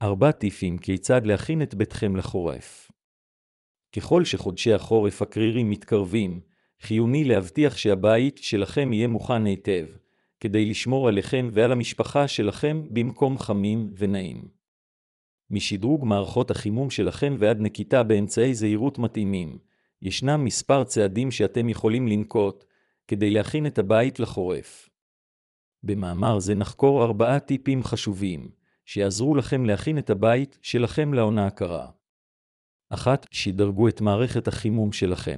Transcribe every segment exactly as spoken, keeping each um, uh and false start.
ארבע טיפים כיצד להכין את ביתכם לחורף. ככל שחודשי החורף הקרירים מתקרבים, חיוני להבטיח שהבית שלכם יהיה מוכן היטב, כדי לשמור עליכם ועל המשפחה שלכם במקום חמים ונעים. משדרוג מערכות החימום שלכם ועד נקיטה באמצעי זהירות מתאימים, ישנם מספר צעדים שאתם יכולים לנקוט כדי להכין את הבית לחורף. במאמר זה נחקור ארבעה טיפים חשובים, שיעזרו לכם להכין את הבית שלכם לעונה הקרה. אחת, שדרגו את מערכת החימום שלכם.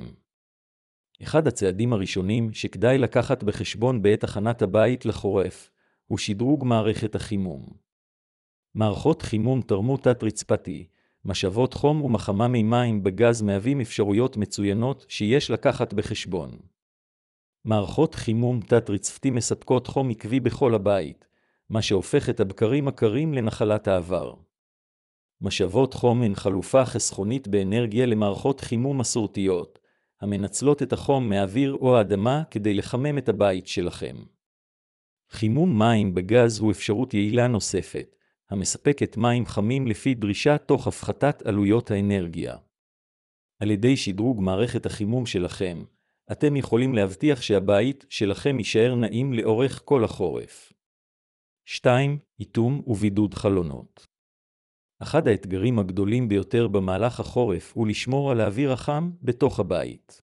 אחד הצעדים הראשונים שכדאי לקחת בחשבון בעת הכנת הבית לחורף, הוא שדרוג מערכת החימום. מערכות חימום תרמות תת-רצפתי, משאבות חום ומחממי מים בגז מהווים אפשרויות מצוינות שיש לקחת בחשבון. מערכות חימום תת-רצפתי מספקות חום עקבי בכל הבית, מה שהופך את הבקרים הקרים לנחלת העבר. משאבות חום הן חלופה חסכונית באנרגיה למערכות חימום מסורתיות, המנצלות את החום מהאוויר או האדמה כדי לחמם את הבית שלכם. חימום מים בגז הוא אפשרות יעילה נוספת, המספקת מים חמים לפי דרישה תוך הפחתת עלויות האנרגיה. על ידי שדרוג מערכת החימום שלכם, אתם יכולים להבטיח שהבית שלכם יישאר נעים לאורך כל החורף. שתיים. איטום ובידוד חלונות. אחד האתגרים הגדולים ביותר במהלך החורף הוא לשמור על האוויר החם בתוך הבית.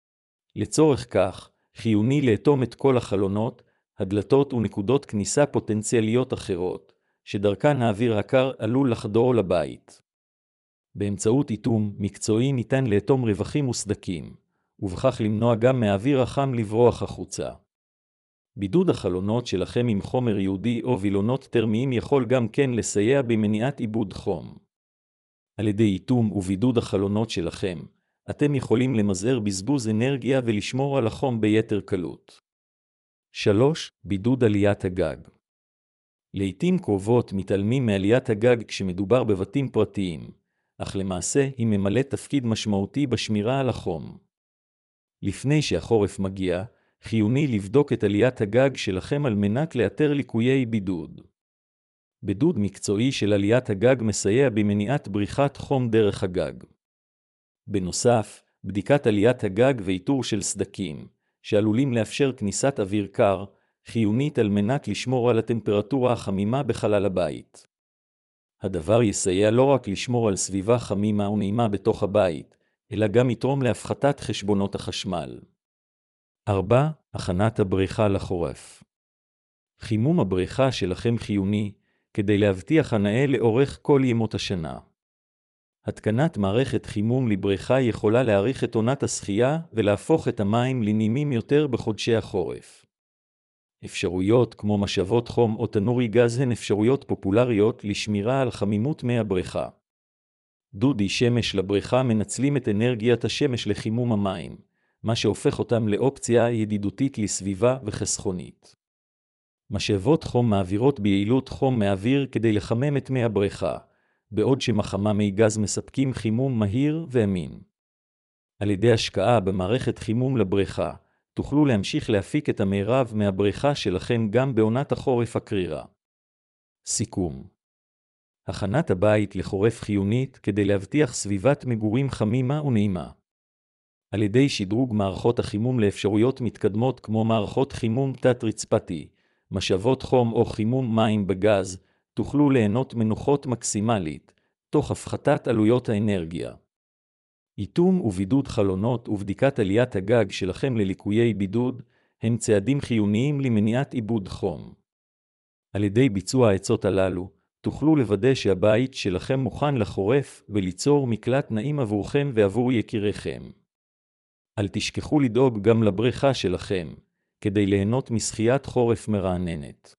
לצורך כך, חיוני לאטום את כל החלונות, הדלתות ונקודות כניסה פוטנציאליות אחרות, שדרכן האוויר הקר עלול לחדור לבית. באמצעות איטום מקצועי ניתן לאטום רווחים וסדקים, ובכך למנוע גם מהאוויר החם לברוח החוצה. בידוד החלונות שלכם עם חומר יהודי או וילונות טרמיים יכול גם כן לסייע במניעת איבוד חום. על ידי איטום ובידוד החלונות שלכם, אתם יכולים למזער בזבוז אנרגיה ולשמור על החום ביתר קלות. שלוש. בידוד עליית הגג. לעתים קרובות מתעלמים מעליית הגג כשמדובר בבתים פרטיים, אך למעשה היא ממלאת תפקיד משמעותי בשמירה על החום. לפני שהחורף מגיע, חיוני לבדוק את עליית הגג שלכם על מנת לאתר ליקויי בידוד. בידוד מקצועי של עליית הגג מסייע במניעת בריחת חום דרך הגג. בנוסף, בדיקת עליית הגג ואיתור של סדקים, שעלולים לאפשר כניסת אוויר קר, חיונית על מנת לשמור על הטמפרטורה החמימה בחלל הבית. הדבר יסייע לא רק לשמור על סביבה חמימה ונעימה בתוך הבית, אלא גם יתרום להפחתת חשבונות החשמל. ארבע. הכנת הבריכה לחורף. חימום הבריכה שלכם חיוני, כדי להבטיח הנאה לאורך כל ימות השנה. התקנת מערכת חימום לבריכה יכולה להאריך את עונת השחייה ולהפוך את המים לנעימים יותר בחודשי החורף. אפשרויות כמו משאבות חום או תנורי גז הן אפשרויות פופולריות לשמירה על חמימות מי הבריכה. דודי שמש לבריכה מנצלים את אנרגיית השמש לחימום המים, מה שהופך אותם לאופציה ידידותית לסביבה וחסכונית. משאבות חום מעבירות ביעילות חום מהאוויר כדי לחמם את מי הבריכה, בעוד שמחממי גז מספקים חימום מהיר ואמין. על ידי השקעה במערכת חימום לבריכה, תוכלו להמשיך להפיק את המרב מהבריכה שלכם גם בעונת החורף הקרירה. סיכום. הכנת הבית לחורף חיונית כדי להבטיח סביבת מגורים חמימה ונעימה. על ידי שדרוג מערכות החימום לאפשרויות מתקדמות כמו מערכות חימום תת-רצפתי, משאבות חום או חימום מים בגז, תוכלו ליהנות מנוחות מקסימלית, תוך הפחתת עלויות האנרגיה. איטום ובידוד חלונות ובדיקת עליית הגג שלכם לליקויי בידוד, הם צעדים חיוניים למניעת איבוד חום. על ידי ביצוע העצות הללו, תוכלו לוודא שהבית שלכם מוכן לחורף וליצור מקלט נעים עבורכם ועבור יקיריכם. אל תשכחו לדאוג גם לבריכה שלכם, כדי ליהנות משחיית חורף מרעננת.